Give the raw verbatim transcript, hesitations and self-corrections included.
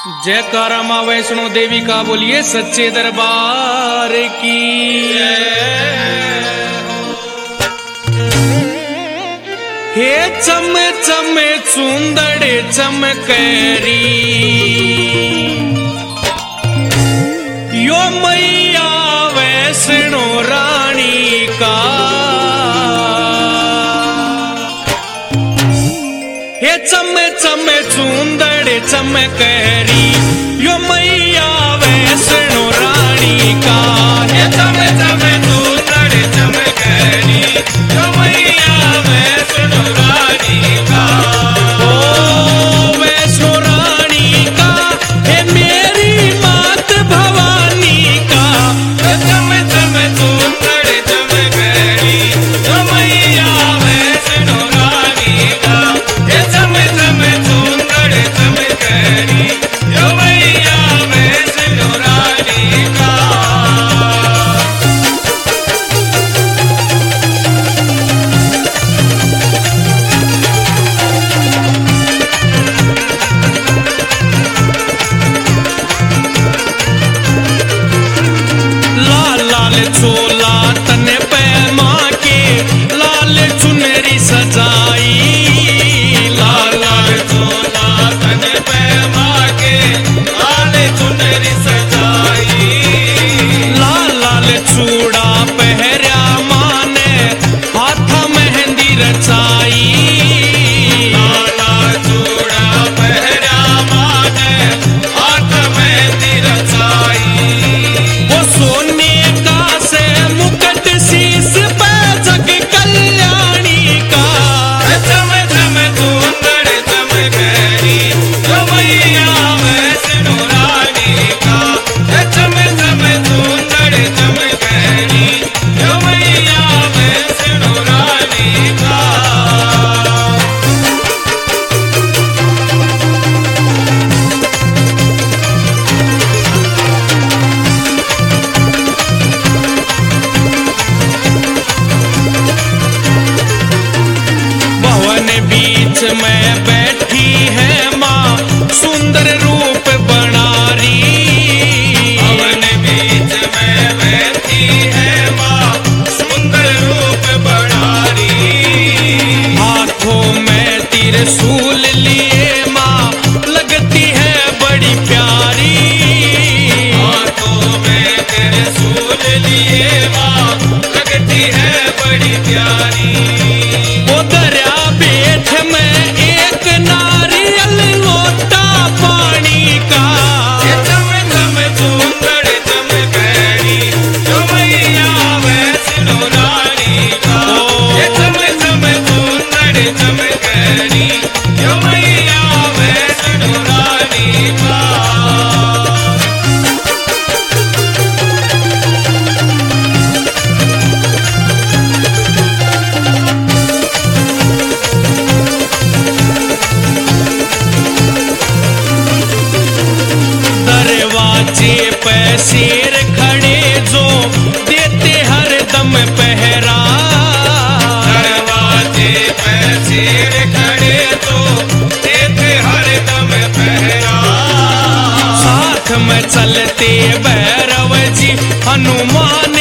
जयकारा माँ वैष्णो देवी का बोलिए सच्चे दरबार की। हे चम चम चुंदड़े चमकरी यो मैया वैष्णो रानी का। हे चम चम चुंदड़े चमकरी यो मैया वैष्णो रानी का। हे चम चम चुंदड़े चमकरी यो मैया वैष्णो रानी का। ओ वैष्णो रानी का हे मेरी मात भवानी का। हे चम चम चुंदड़े चमकरी यो मैया वैष्णो रानी का। हे चम चम चुंदड़े चमकरी यो मैया वैष्णो रानी का। लाल लाल चोला तन पे माँ के लाल चुनरी सजाई। लाल लाल चोला तन पे माँ के लाल चुनरी सजाई। लाल लाल चूड़ा पहरा माँ ने हाथ मेहंदी रचाई। लाल लाल चूड़ा पहरा माँ ने हाथ मेहंदी रचाई। वो सोने का से मुकुट शीश पे जग कल्याणी का। चम चम चुंदड़ चमकरी यो मैया वैष्णो रानी का। चम चम चुंदड़ चमकरी यो मैया वैष्णो रानी का। भवन बीच में बैठी है माँ सुंदर रूप बनारी। भवन बीच में बैठी है माँ सुंदर रूप बनारी। हाथों में त्रिशूल लिए माँ लगती है बड़ी प्यारी। हाथों में त्रिशूल लिए माँ लगती है बड़ी प्यारी। वो दरिया बेठ में एक नारियल लोटा पानी का। चम चम चुंदड़ चमकरी यो मैया वैष्णो रानी का। चम चम चुंदड़ चमकरी यो मैया वैष्णो रानी का। दरवाजे पे शेर खड़े जो देते हर दम पहरा। दरवाजे पे शेर खड़े जो देते हर दम पहरा। साथ में चलते भैरव जी हनुमान